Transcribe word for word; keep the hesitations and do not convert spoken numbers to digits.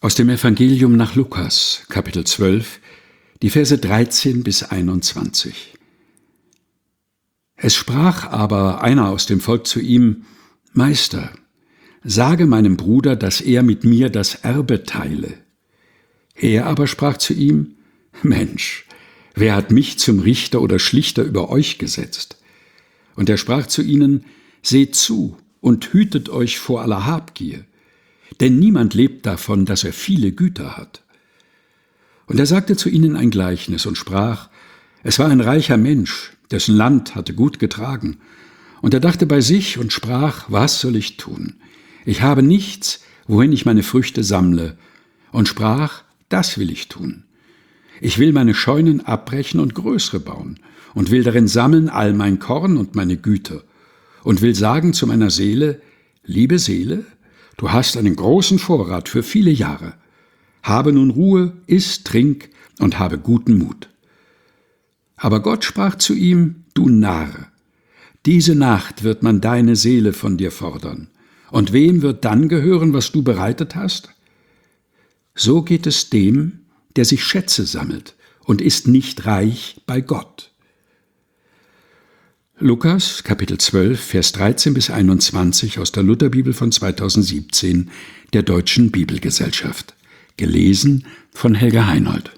Aus dem Evangelium nach Lukas, Kapitel zwölf, die Verse dreizehn bis einundzwanzig. Es sprach aber einer aus dem Volk zu ihm: Meister, sage meinem Bruder, dass er mit mir das Erbe teile. Er aber sprach zu ihm: Mensch, wer hat mich zum Richter oder Schlichter über euch gesetzt? Und er sprach zu ihnen: Seht zu und hütet euch vor aller Habgier, denn niemand lebt davon, dass er viele Güter hat. Und er sagte zu ihnen ein Gleichnis und sprach: Es war ein reicher Mensch, dessen Land hatte gut getragen. Und er dachte bei sich und sprach: Was soll ich tun? Ich habe nichts, wohin ich meine Früchte sammle. Und sprach: Das will ich tun. Ich will meine Scheunen abbrechen und größere bauen und will darin sammeln all mein Korn und meine Güter und will sagen zu meiner Seele: Liebe Seele, du hast einen großen Vorrat für viele Jahre. Habe nun Ruhe, iss, trink und habe guten Mut. Aber Gott sprach zu ihm: Du Narr, diese Nacht wird man deine Seele von dir fordern. Und wem wird dann gehören, was du bereitet hast? So geht es dem, der sich Schätze sammelt und ist nicht reich bei Gott. Lukas, Kapitel zwölf, Vers dreizehn bis einundzwanzig aus der Lutherbibel von zweitausendsiebzehn der Deutschen Bibelgesellschaft. Gelesen von Helga Heinold.